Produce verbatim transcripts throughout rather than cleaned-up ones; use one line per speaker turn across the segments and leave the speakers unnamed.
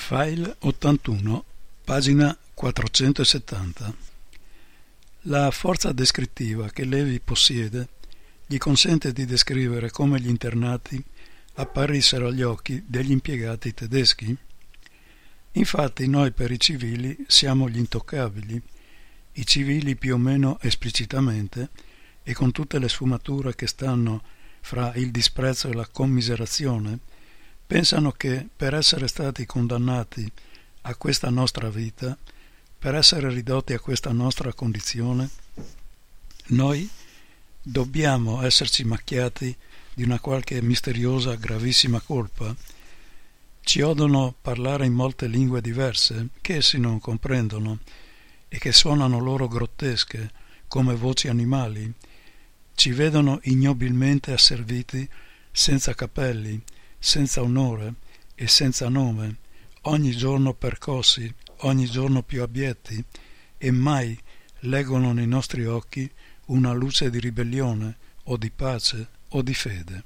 File ottantuno, pagina quattrocentosettanta. La forza descrittiva che Levi possiede gli consente di descrivere come gli internati apparissero agli occhi degli impiegati tedeschi. Infatti noi per i civili siamo gli intoccabili, i civili più o meno esplicitamente e con tutte le sfumature che stanno fra il disprezzo e la commiserazione, pensano che per essere stati condannati a questa nostra vita, per essere ridotti a questa nostra condizione, noi dobbiamo esserci macchiati di una qualche misteriosa, gravissima colpa. Ci odono parlare in molte lingue diverse che essi non comprendono e che suonano loro grottesche come voci animali. Ci vedono ignobilmente asserviti senza capelli, senza onore e senza nome, ogni giorno percossi, ogni giorno più abietti, e mai leggono nei nostri occhi una luce di ribellione o di pace o di fede.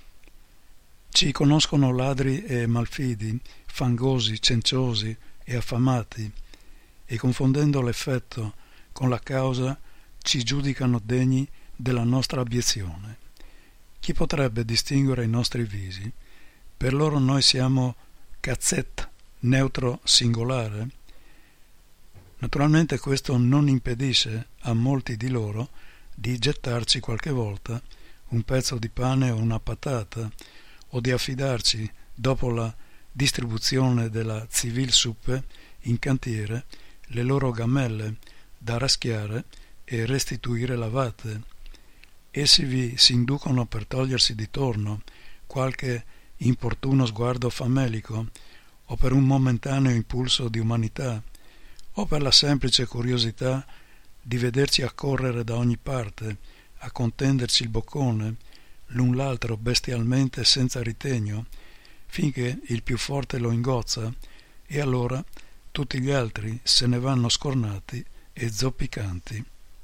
Ci conoscono ladri e malfidi, fangosi, cenciosi e affamati, e confondendo l'effetto con la causa ci giudicano degni della nostra abiezione. Chi potrebbe distinguere i nostri visi? Per loro noi siamo cazzet, neutro singolare. Naturalmente questo non impedisce a molti di loro di gettarci qualche volta un pezzo di pane o una patata, o di affidarci, dopo la distribuzione della Zivilsuppe in cantiere, le loro gamelle da raschiare e restituire lavate. Essi vi si inducono per togliersi di torno qualche importuno sguardo famelico, o per un momentaneo impulso di umanità, o per la semplice curiosità di vederci accorrere da ogni parte, a contenderci il boccone, l'un l'altro bestialmente senza ritegno, finché il più forte lo ingozza, e allora tutti gli altri se ne vanno scornati e zoppicanti.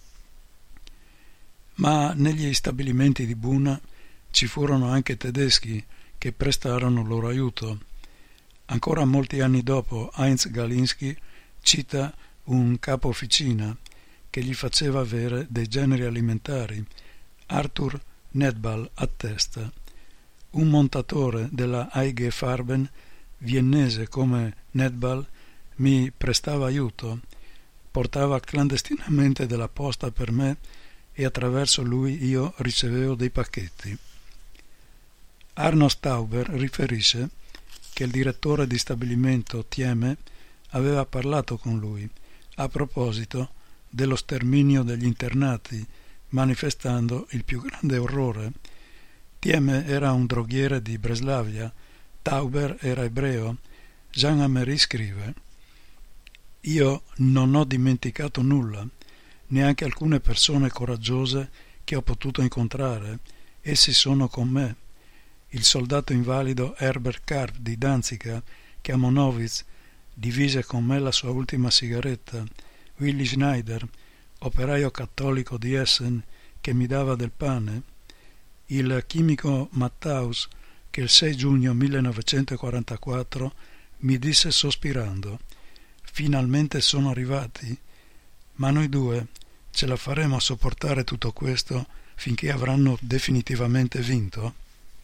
Ma negli stabilimenti di Buna ci furono anche tedeschi che prestarono loro aiuto. Ancora molti anni dopo Heinz Galinski cita un capo officina che gli faceva avere dei generi alimentari. Arthur Nedbal attesta: un montatore della I G Farben, viennese come Nedbal, mi prestava aiuto, portava clandestinamente della posta per me e attraverso lui io ricevevo dei pacchetti. Arno Stauber riferisce che il direttore di stabilimento Thieme aveva parlato con lui a proposito dello sterminio degli internati, manifestando il più grande orrore. Thieme era un droghiere di Breslavia, Tauber era ebreo. Jean Amery scrive: io non ho dimenticato nulla, neanche alcune persone coraggiose che ho potuto incontrare. Essi sono con me. Il soldato invalido Herbert Karp di Danzica, che a Monowitz divise con me la sua ultima sigaretta, Willy Schneider, operaio cattolico di Essen, che mi dava del pane, il chimico Matthaus, che il sei giugno millenovecentoquarantaquattro mi disse sospirando: finalmente sono arrivati, ma noi due ce la faremo a sopportare tutto questo finché avranno definitivamente vinto?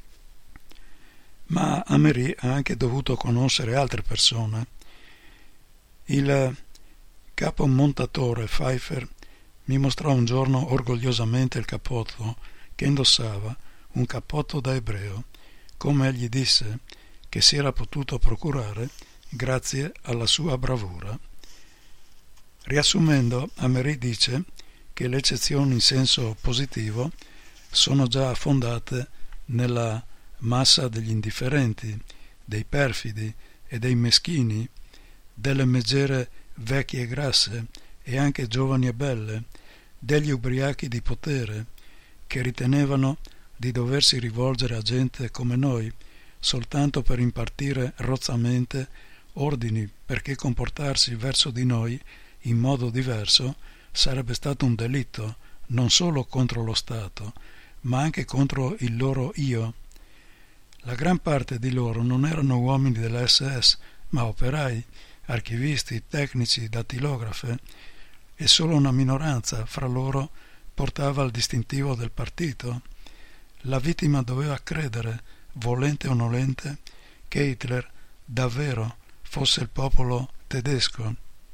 Ma Amery ha anche dovuto conoscere altre persone. Il capo montatore Pfeiffer mi mostrò un giorno orgogliosamente il cappotto che indossava, un cappotto da ebreo, come egli disse, che si era potuto procurare grazie alla sua bravura. Riassumendo, Amery dice che le eccezioni in senso positivo sono già fondate nella massa degli indifferenti, dei perfidi e dei meschini, delle megere vecchie e grasse e anche giovani e belle, degli ubriachi di potere, che ritenevano di doversi rivolgere a gente come noi soltanto per impartire rozzamente ordini, perché comportarsi verso di noi in modo diverso sarebbe stato un delitto non solo contro lo Stato, ma anche contro il loro io. La gran parte di loro non erano uomini dell'esse esse ma operai, archivisti, tecnici, dattilografe, e solo una minoranza fra loro portava il distintivo del partito. La vittima doveva credere, volente o nolente, che Hitler davvero fosse il popolo tedesco.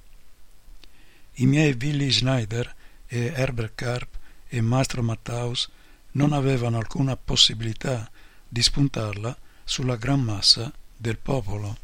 I miei Willy Schneider e Herbert Karp e Mastro Matthaus non avevano alcuna possibilità di spuntarla sulla gran massa del popolo.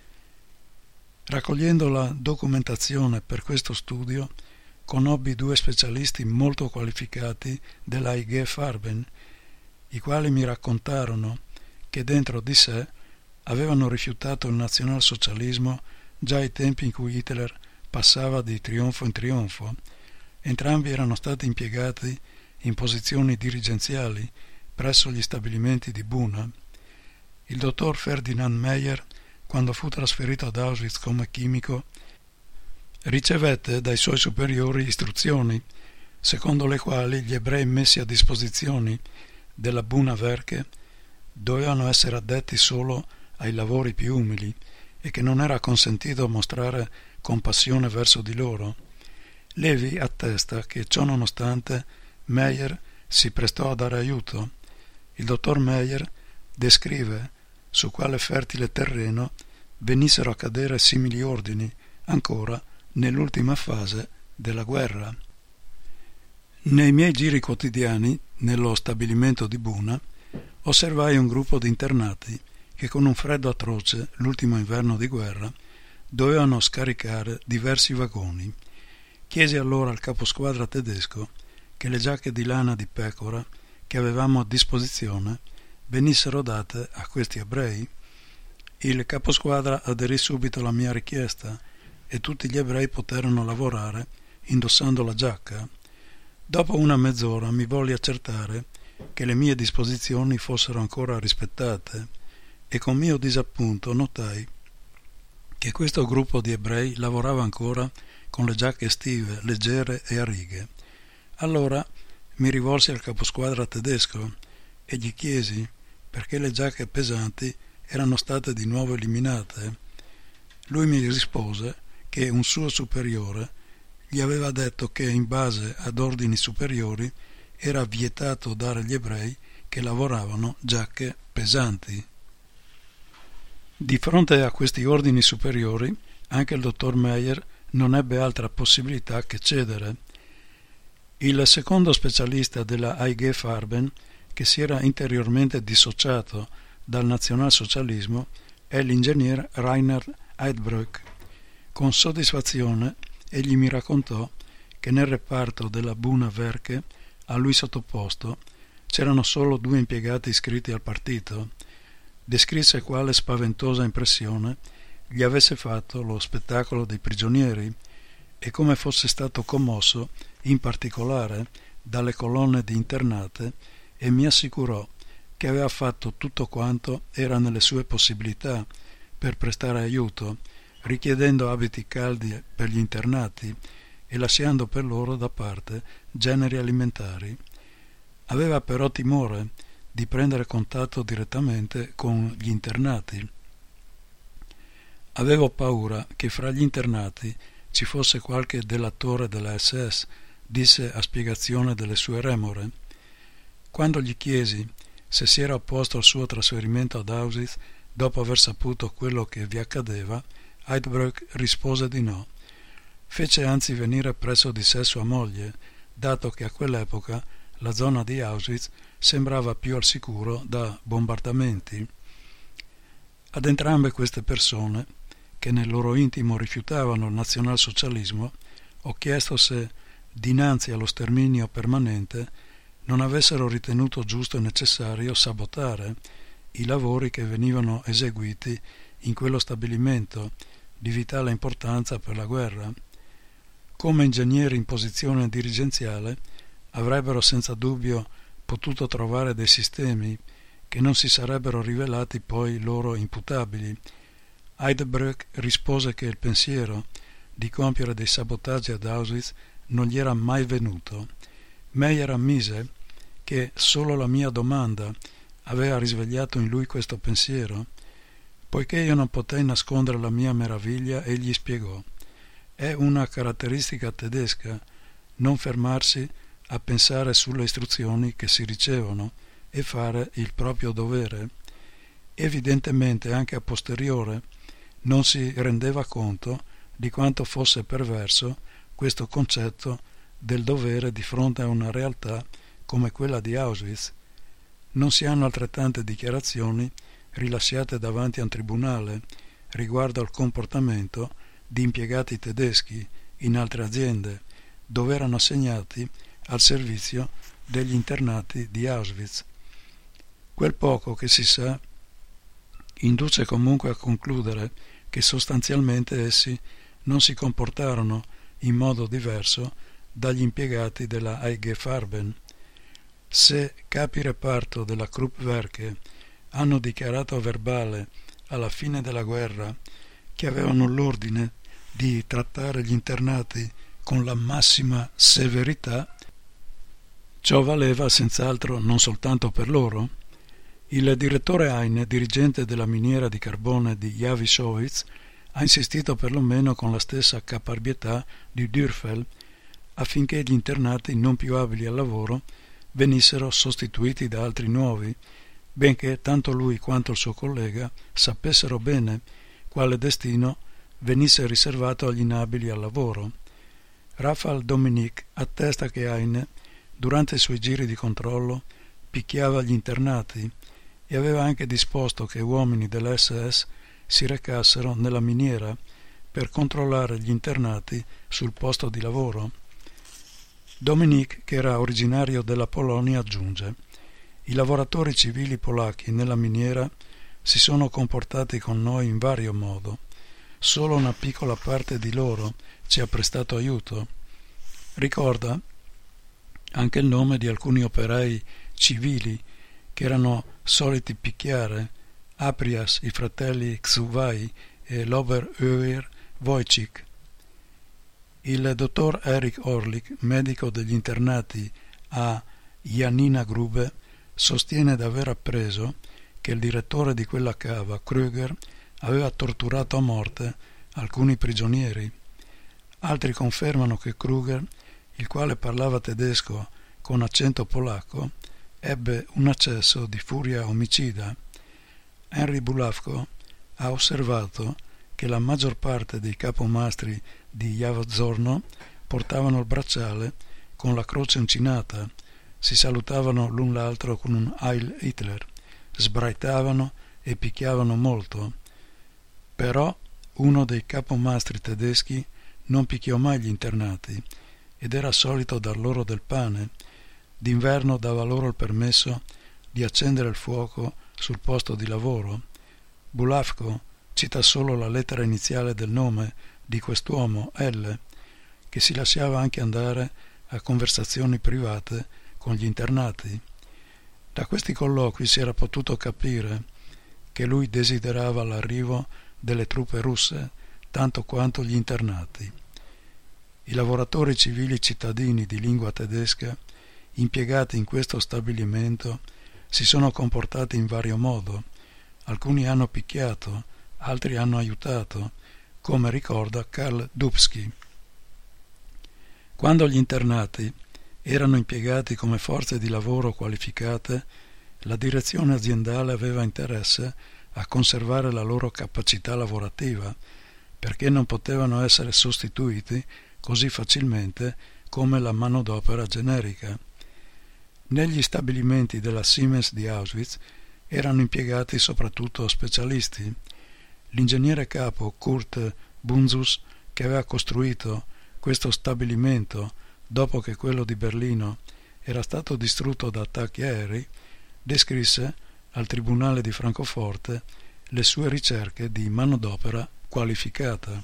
Raccogliendo la documentazione per questo studio, conobbi due specialisti molto qualificati della I G Farben, i quali mi raccontarono che dentro di sé avevano rifiutato il nazionalsocialismo già ai tempi in cui Hitler passava di trionfo in trionfo. Entrambi erano stati impiegati in posizioni dirigenziali presso gli stabilimenti di Buna. Il dottor Ferdinand Meyer, quando fu trasferito ad Auschwitz come chimico, ricevette dai suoi superiori istruzioni, secondo le quali gli ebrei messi a disposizione della Buna Werke dovevano essere addetti solo ai lavori più umili e che non era consentito mostrare compassione verso di loro. Levi attesta che ciò nonostante Meyer si prestò a dare aiuto. Il dottor Meyer descrive su quale fertile terreno venissero a cadere simili ordini ancora nell'ultima fase della guerra. Nei miei giri quotidiani nello stabilimento di Buna osservai un gruppo di internati che con un freddo atroce l'ultimo inverno di guerra dovevano scaricare diversi vagoni. Chiesi allora al caposquadra tedesco che le giacche di lana di pecora che avevamo a disposizione venissero date a questi ebrei. Il caposquadra aderì subito alla mia richiesta e tutti gli ebrei poterono lavorare indossando la giacca. Dopo una mezz'ora mi volli accertare che le mie disposizioni fossero ancora rispettate e con mio disappunto notai che questo gruppo di ebrei lavorava ancora con le giacche estive, leggere e a righe. Allora mi rivolsi al caposquadra tedesco e gli chiesi perché le giacche pesanti erano state di nuovo eliminate. Lui mi rispose che un suo superiore gli aveva detto che in base ad ordini superiori era vietato dare agli ebrei che lavoravano giacche pesanti. Di fronte a questi ordini superiori anche il dottor Meyer non ebbe altra possibilità che cedere. Il secondo specialista della I G Farben, che si era interiormente dissociato dal nazionalsocialismo, è l'ingegner Reinhard Heydbrück. Con soddisfazione egli mi raccontò che nel reparto della Buna Werke a lui sottoposto c'erano solo due impiegati iscritti al partito. Descrisse quale spaventosa impressione gli avesse fatto lo spettacolo dei prigionieri e come fosse stato commosso in particolare dalle colonne di internate, e mi assicurò che aveva fatto tutto quanto era nelle sue possibilità per prestare aiuto, richiedendo abiti caldi per gli internati e lasciando per loro da parte generi alimentari. Aveva però timore di prendere contatto direttamente con gli internati. Avevo paura che fra gli internati ci fosse qualche delatore della S S, disse a spiegazione delle sue remore. Quando gli chiesi se si era opposto al suo trasferimento ad Auschwitz dopo aver saputo quello che vi accadeva, Heydbrück rispose di no. Fece anzi venire presso di sé sua moglie, dato che a quell'epoca la zona di Auschwitz sembrava più al sicuro da bombardamenti. Ad entrambe queste persone, che nel loro intimo rifiutavano il nazionalsocialismo, ho chiesto se, dinanzi allo sterminio permanente, non avessero ritenuto giusto e necessario sabotare i lavori che venivano eseguiti in quello stabilimento di vitale importanza per la guerra. Come ingegneri in posizione dirigenziale avrebbero senza dubbio potuto trovare dei sistemi che non si sarebbero rivelati poi loro imputabili. Heydbrück rispose che il pensiero di compiere dei sabotaggi ad Auschwitz non gli era mai venuto. Meyer ammise che solo la mia domanda aveva risvegliato in lui questo pensiero. Poiché io non potei nascondere la mia meraviglia, egli spiegò: è una caratteristica tedesca non fermarsi a pensare sulle istruzioni che si ricevono e fare il proprio dovere. Evidentemente anche a posteriore non si rendeva conto di quanto fosse perverso questo concetto del dovere di fronte a una realtà come quella di Auschwitz. Non si hanno altrettante dichiarazioni rilasciate davanti a un tribunale riguardo al comportamento di impiegati tedeschi in altre aziende dove erano assegnati al servizio degli internati di Auschwitz. Quel poco che si sa induce comunque a concludere che sostanzialmente essi non si comportarono in modo diverso dagli impiegati della I G Farben. Se capi reparto della Kruppwerke hanno dichiarato a verbale alla fine della guerra che avevano l'ordine di trattare gli internati con la massima severità, ciò valeva senz'altro non soltanto per loro. Il direttore Heine, dirigente della miniera di carbone di Jawischowitz, ha insistito perlomeno con la stessa caparbietà di Dürfel affinché gli internati non più abili al lavoro venissero sostituiti da altri nuovi, benché tanto lui quanto il suo collega sapessero bene quale destino venisse riservato agli inabili al lavoro. Raphael Dominique attesta che Heine, durante i suoi giri di controllo, picchiava gli internati e aveva anche disposto che uomini dell'esse esse si recassero nella miniera per controllare gli internati sul posto di lavoro. Dominique, che era originario della Polonia, aggiunge: i lavoratori civili polacchi nella miniera si sono comportati con noi in vario modo. Solo una piccola parte di loro ci ha prestato aiuto. Ricorda anche il nome di alcuni operai civili che erano soliti picchiare: Aprias, i fratelli Xuvai e l'Oberöer Wojcik. Il dottor Erich Orlik, medico degli internati a Janina Grube, sostiene d'aver appreso che il direttore di quella cava, Krüger, aveva torturato a morte alcuni prigionieri. Altri confermano che Krüger, il quale parlava tedesco con accento polacco, ebbe un accesso di furia omicida. Henry Bulavko ha osservato che la maggior parte dei capomastri di Jaworzno portavano il bracciale con la croce uncinata, si salutavano l'un l'altro con un Heil Hitler, sbraitavano e picchiavano molto. Però uno dei capomastri tedeschi non picchiò mai gli internati ed era solito dar loro del pane. D'inverno dava loro il permesso di accendere il fuoco sul posto di lavoro. Bulavko cita solo la lettera iniziale del nome di quest'uomo, L, che si lasciava anche andare a conversazioni private con gli internati. Da questi colloqui si era potuto capire che lui desiderava l'arrivo delle truppe russe tanto quanto gli internati. I lavoratori civili cittadini di lingua tedesca impiegati in questo stabilimento si sono comportati in vario modo. Alcuni hanno picchiato, altri hanno aiutato, come ricorda Karl Dubsky. Quando gli internati erano impiegati come forze di lavoro qualificate, la direzione aziendale aveva interesse a conservare la loro capacità lavorativa, perché non potevano essere sostituiti così facilmente come la manodopera generica. Negli stabilimenti della Siemens di Auschwitz erano impiegati soprattutto specialisti. L'ingegnere capo Kurt Bunzus, che aveva costruito questo stabilimento dopo che quello di Berlino era stato distrutto da attacchi aerei, descrisse al tribunale di Francoforte le sue ricerche di manodopera qualificata.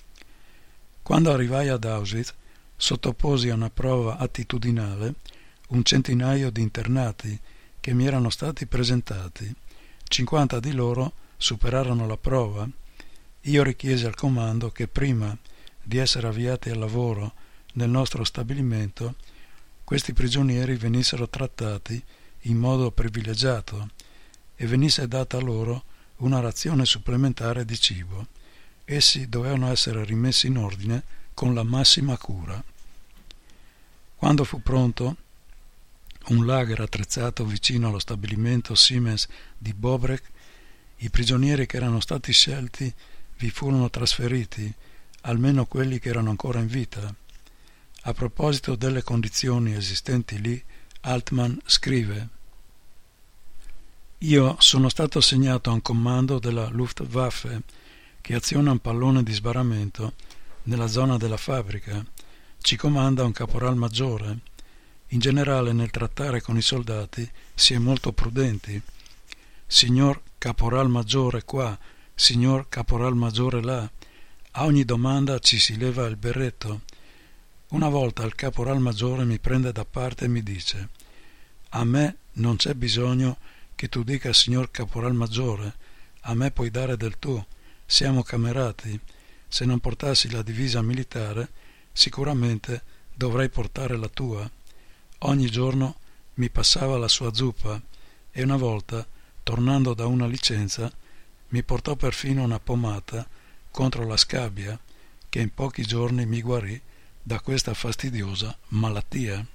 Quando arrivai ad Auschwitz, sottoposi a una prova attitudinale un centinaio di internati che mi erano stati presentati. cinquanta di loro superarono la prova. Io richiesi al comando che prima di essere avviati al lavoro nel nostro stabilimento, questi prigionieri venissero trattati in modo privilegiato e venisse data loro una razione supplementare di cibo. Essi dovevano essere rimessi in ordine con la massima cura. Quando fu pronto, un lager attrezzato vicino allo stabilimento Siemens di Bobrek, i prigionieri che erano stati scelti vi furono trasferiti, almeno quelli che erano ancora in vita. A proposito delle condizioni esistenti lì, Altman scrive: «Io sono stato assegnato a un comando della Luftwaffe che aziona un pallone di sbarramento nella zona della fabbrica. Ci comanda un caporal maggiore. In generale nel trattare con i soldati si è molto prudenti. Signor caporal maggiore qua, signor caporal maggiore là. A ogni domanda ci si leva il berretto. Una volta il caporal maggiore mi prende da parte e mi dice: a me non c'è bisogno che tu dica signor caporal maggiore, a me puoi dare del tu, siamo camerati. Se non portassi la divisa militare, sicuramente dovrei portare la tua. Ogni giorno mi passava la sua zuppa e una volta, tornando da una licenza, mi portò perfino una pomata contro la scabbia, che in pochi giorni mi guarì da questa fastidiosa malattia».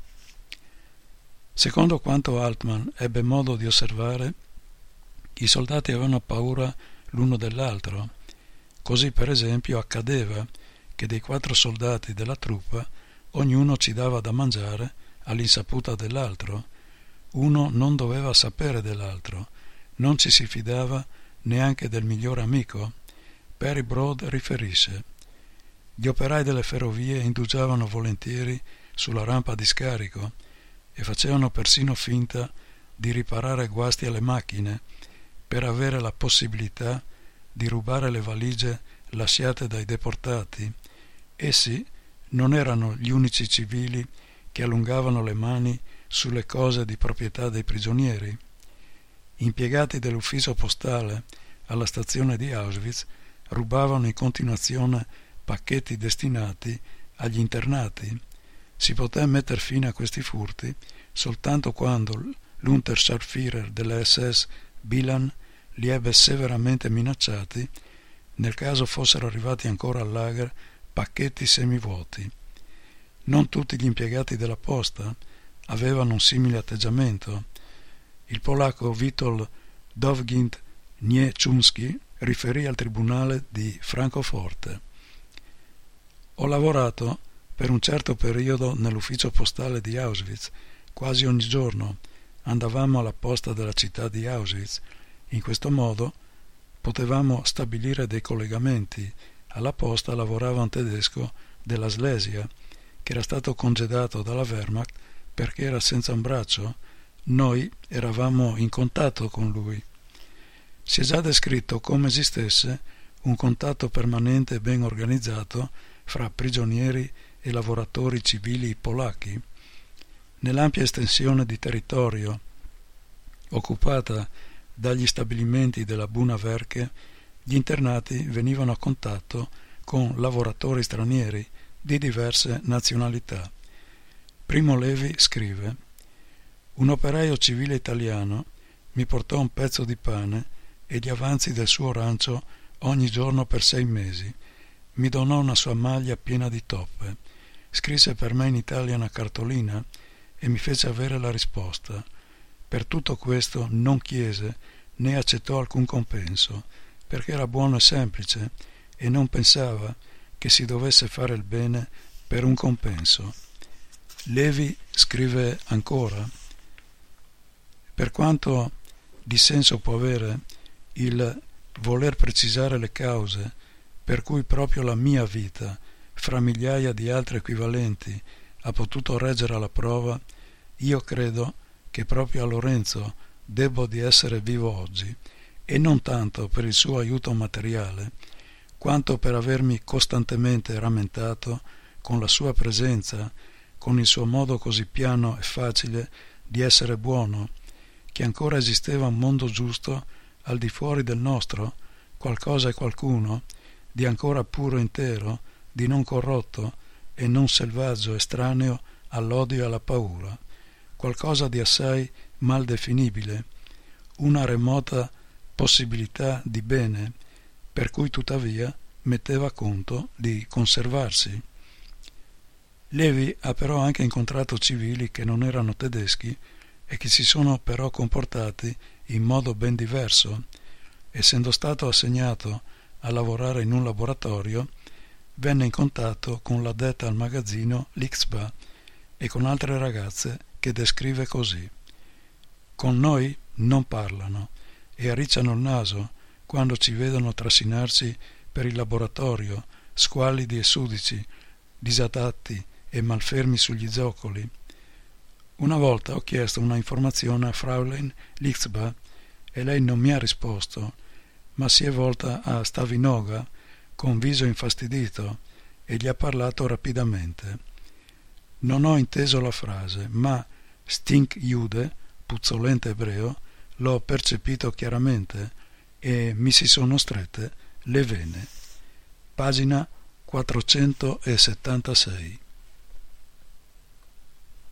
Secondo quanto Altman ebbe modo di osservare, i soldati avevano paura l'uno dell'altro. Così, per esempio, accadeva che dei quattro soldati della truppa ognuno ci dava da mangiare all'insaputa dell'altro. Uno non doveva sapere dell'altro, non ci si fidava neanche del migliore amico. Perry Broad riferisce: «Gli operai delle ferrovie indugiavano volentieri sulla rampa di scarico e facevano persino finta di riparare guasti alle macchine per avere la possibilità di rubare le valigie lasciate dai deportati. Essi non erano gli unici civili che allungavano le mani sulle cose di proprietà dei prigionieri. Impiegati dell'ufficio postale alla stazione di Auschwitz rubavano in continuazione pacchetti destinati agli internati. Si poté metter fine a questi furti soltanto quando l'Unterscharführer delle S S Bilan li ebbe severamente minacciati nel caso fossero arrivati ancora al lager pacchetti semivuoti. Non tutti gli impiegati della posta avevano un simile atteggiamento. Il polacco Witold Dowgind-Nieczunski riferì al tribunale di Francoforte: «Ho lavorato per un certo periodo nell'ufficio postale di Auschwitz. Quasi ogni giorno andavamo alla posta della città di Auschwitz. In questo modo potevamo stabilire dei collegamenti. Alla posta lavorava un tedesco della Slesia che era stato congedato dalla Wehrmacht perché era senza un braccio. Noi eravamo in contatto con lui. Si è già descritto come esistesse un contatto permanente e ben organizzato fra prigionieri e lavoratori civili polacchi. Nell'ampia estensione di territorio occupata dagli stabilimenti della Buna Werke, gli internati venivano a contatto con lavoratori stranieri di diverse nazionalità. Primo Levi scrive: «Un operaio civile italiano mi portò un pezzo di pane e gli avanzi del suo rancio ogni giorno per sei mesi. Mi donò una sua maglia piena di toppe. Scrisse per me in Italia una cartolina e mi fece avere la risposta. Per tutto questo non chiese né accettò alcun compenso, perché era buono e semplice e non pensava che si dovesse fare il bene per un compenso». Levi scrive ancora: «Per quanto di senso può avere il voler precisare le cause per cui proprio la mia vita, fra migliaia di altre equivalenti, ha potuto reggere alla prova, io credo che proprio a Lorenzo debbo di essere vivo oggi, e non tanto per il suo aiuto materiale, quanto per avermi costantemente rammentato con la sua presenza, con il suo modo così piano e facile di essere buono, che ancora esisteva un mondo giusto al di fuori del nostro, qualcosa e qualcuno, di ancora puro e intero, di non corrotto e non selvaggio estraneo all'odio e alla paura, qualcosa di assai mal definibile, una remota possibilità di bene, per cui tuttavia metteva conto di conservarsi. Levi ha però anche incontrato civili che non erano tedeschi e che si sono però comportati in modo ben diverso. Essendo stato assegnato a lavorare in un laboratorio, venne in contatto con l'addetta al magazzino l'Ixba e con altre ragazze che descrive così: con noi non parlano e arricciano il naso quando ci vedono trascinarsi per il laboratorio, squallidi e sudici, disadatti e malfermi sugli zoccoli. Una volta ho chiesto una informazione a Fraulein Lixba e lei non mi ha risposto, ma si è volta a Stavinoga con viso infastidito e gli ha parlato rapidamente. Non ho inteso la frase, ma stink jude, puzzolente ebreo, l'ho percepito chiaramente e mi si sono strette le vene. Pagina quattrocentosettantasei.